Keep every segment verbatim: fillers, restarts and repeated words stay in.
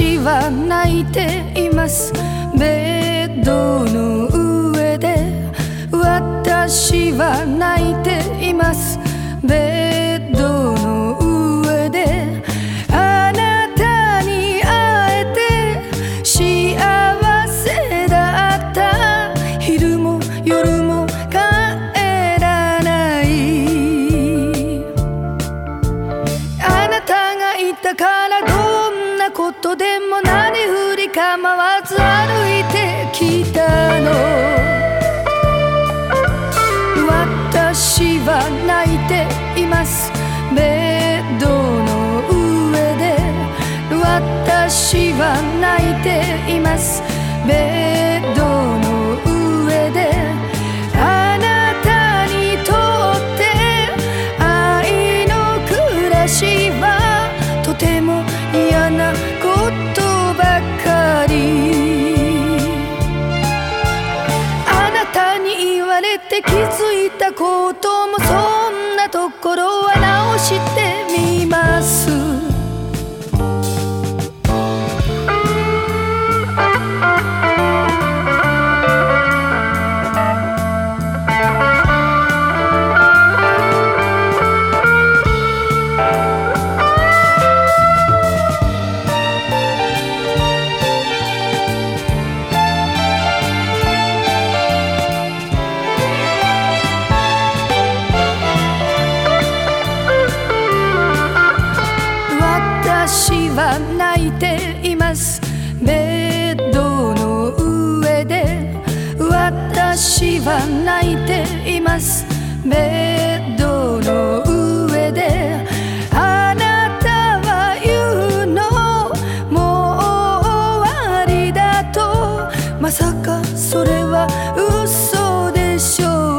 私は泣いています。ベッドの上で私は泣いています。ベッドの上であなたに会えて幸せだった。昼も夜も帰らない。あなたがいたからどんなことでも何振り構わず歩いてきたの。私は泣いています。ベッドの上で私は泣いています。ベッドの上であなたにとって愛の暮らしはとても嫌なことばかり。あなたに言われて気づいたこともそんなところは直してみます。私は泣いています。ベッドの上で私は泣いています。ベッドの上であなたは言うのもう終わりだと。まさかそれは嘘でし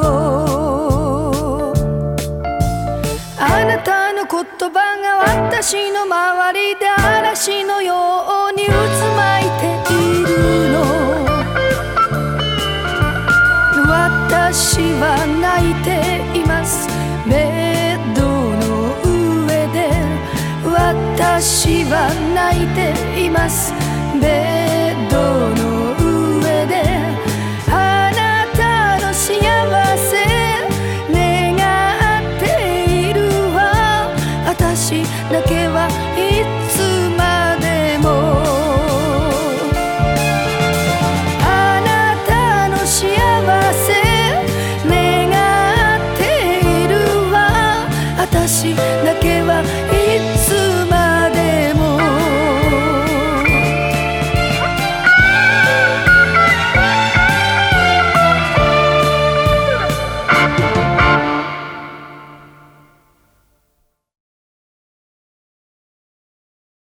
ょう。あなたの言葉が私の周りで嵐のように渦巻いているの。私は泣いています。ベッドの上で私は泣いています。